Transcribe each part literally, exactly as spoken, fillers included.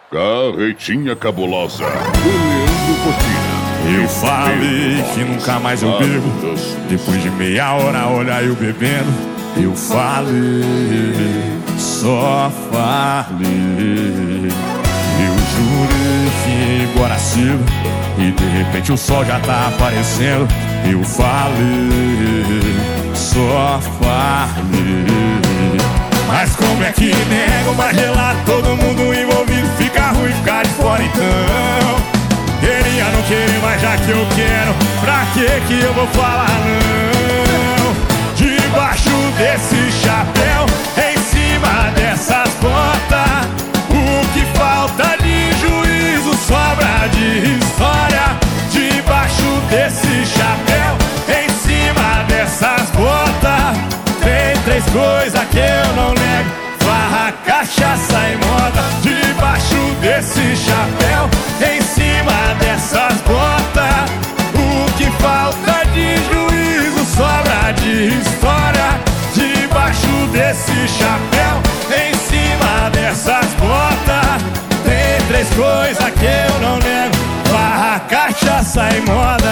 Carretinha cabulosa do Leandro Cotina. Eu falei que nunca mais eu bebo. Depois de meia hora, olha eu bebendo. Eu falei, só falei. Eu jurei que ia embora cedo e de repente o sol já tá aparecendo. Eu falei, só falei. Mas como é que nego uma gelada? Todo mundo envolvido fica ruim ficar de fora então. Queria não querer, mas já que eu quero, pra que que eu vou falar não? Debaixo desse chapéu, em cima dessas botas, o que falta de juízo sobra de história. Debaixo desse chapéu, em cima dessas botas, tem três coisas que eu não nego: farra, cachaça e moda. Debaixo desse chapéu, em cima dessas botas, o que falta de juízo sobra de história. Debaixo desse chapéu, em cima dessas botas, tem três coisas que eu não nego: farra, cachaça e moda.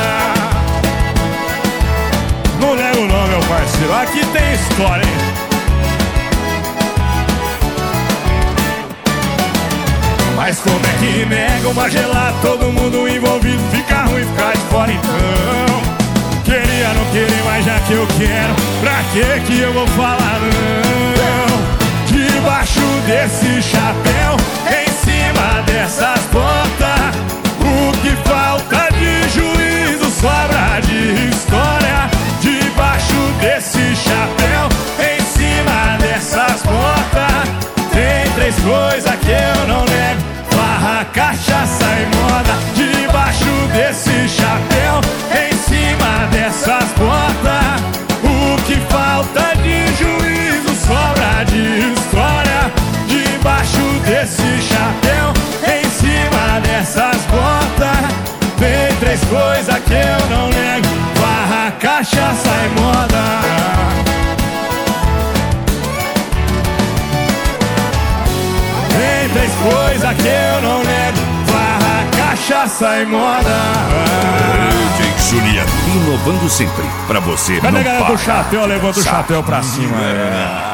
Não nego não, meu parceiro, aqui tem história, hein? Mas como é que nega uma gelada? Todo mundo envolvido fica ruim ficar de fora então. Queria não querer, mas já que eu quero, pra que que eu vou falar não? Debaixo desse chapéu, em cima dessas botas, o que falta de juízo sobra de história. Debaixo desse chapéu, em cima dessas botas, tem três coisas que eu não nego: farra, cachaça e moda. Debaixo desse chapéu, em cima dessas botas, o que falta de juízo sobra de história. Debaixo desse chapéu, em cima dessas botas, tem três coisas que eu não nego: farra, cachaça e moda. Tem três coisas que eu não nego: farra, cachaça e moda. D J Juliano, inovando sempre pra você. Cadê não a galera do parar. chapéu? Levanta o chapéu pra cima. É.